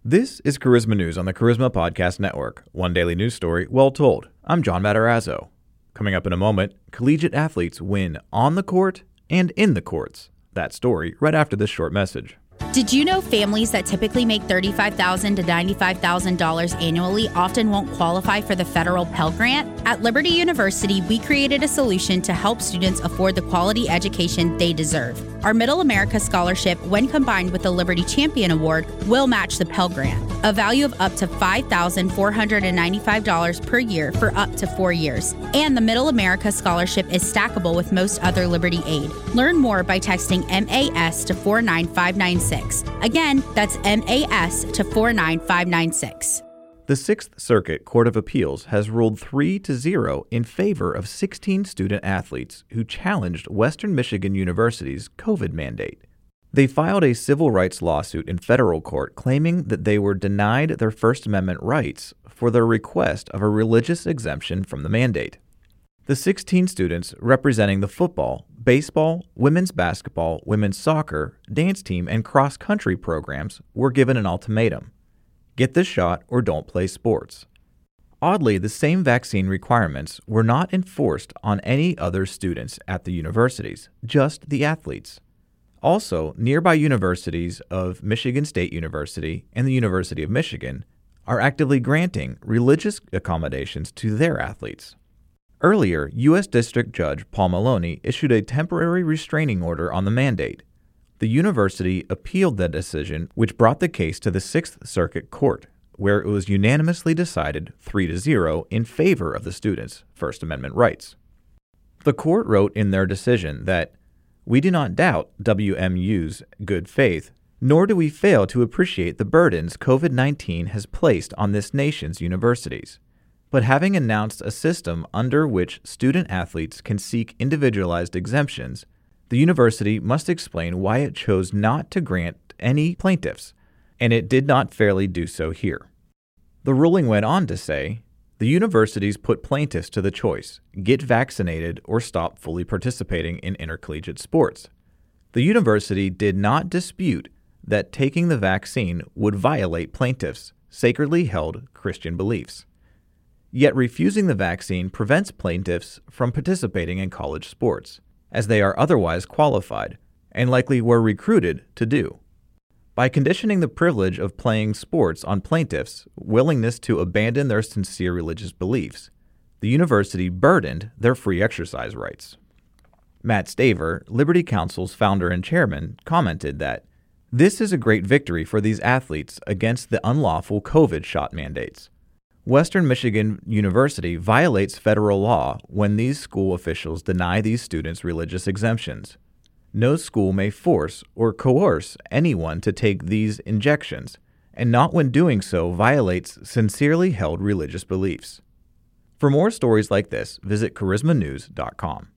This is Charisma News on the Charisma Podcast Network, one daily news story well told. I'm John Matarazzo. Coming up in a moment, collegiate athletes win on the court and in the courts. That story right after this short message. Did you know families that typically make $35,000 to $95,000 annually often won't qualify for the federal Pell Grant? At Liberty University, we created a solution to help students afford the quality education they deserve. Our Middle America Scholarship, when combined with the Liberty Champion Award, will match the Pell Grant, a value of up to $5,495 per year for up to 4 years. And the Middle America Scholarship is stackable with most other Liberty aid. Learn more by texting MAS to 49596. Again, that's MAS to 49596. The Sixth Circuit Court of Appeals has ruled 3-0 in favor of 16 student athletes who challenged Western Michigan University's COVID mandate. They filed a civil rights lawsuit in federal court claiming that they were denied their First Amendment rights for their request of a religious exemption from the mandate. The 16 students representing the football, baseball, women's basketball, women's soccer, dance team, and cross-country programs were given an ultimatum. Get the shot or don't play sports. Oddly, the same vaccine requirements were not enforced on any other students at the universities, just the athletes. Also, nearby universities of Michigan State University and the University of Michigan are actively granting religious accommodations to their athletes. Earlier, U.S. District Judge Paul Maloney issued a temporary restraining order on the mandate. The university appealed the decision, which brought the case to the Sixth Circuit Court, where it was unanimously decided 3-0 in favor of the students' First Amendment rights. The court wrote in their decision that, "We do not doubt WMU's good faith, nor do we fail to appreciate the burdens COVID-19 has placed on this nation's universities. But having announced a system under which student athletes can seek individualized exemptions, the university must explain why it chose not to grant any plaintiffs, and it did not fairly do so here." The ruling went on to say, the universities put plaintiffs to the choice, get vaccinated or stop fully participating in intercollegiate sports. The university did not dispute that taking the vaccine would violate plaintiffs' sacredly held Christian beliefs. Yet refusing the vaccine prevents plaintiffs from participating in college sports, as they are otherwise qualified and likely were recruited to do. By conditioning the privilege of playing sports on plaintiffs' willingness to abandon their sincere religious beliefs, the university burdened their free exercise rights. Matt Staver, Liberty Counsel's founder and chairman, commented that, "This is a great victory for these athletes against the unlawful COVID shot mandates. Western Michigan University violates federal law when these school officials deny these students religious exemptions. No school may force or coerce anyone to take these injections, and not when doing so violates sincerely held religious beliefs." For more stories like this, visit charismanews.com.